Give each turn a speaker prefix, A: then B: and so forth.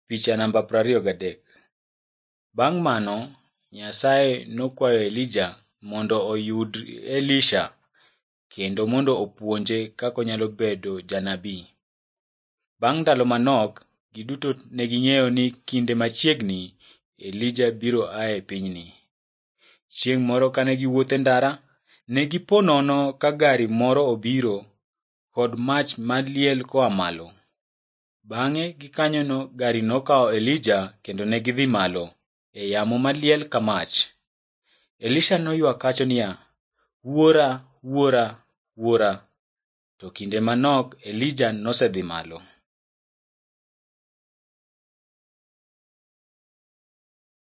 A: Picha namba 23. Bang' mano, Nyasaye nokwayo Elija mondo oyud Elisha kendo mondo opuonje kaka onyalo bedo janabi. Bang' ndalo manok, giduto neging'eyo ni kinde machiegni Elija biro ae pinyni. Chieng' moro kane giwuotho e ndara, ne gipo nono ka gari moro obiro kod mach maliel koa malo. Bang'e gikanyono gari nokawo Elija kendo negidhi malo e yamo maliel ka mach. Elisha noywak kacho niya, "Wuora, Wuora, Wuora!" To kinde manok Elija nosedhi malo.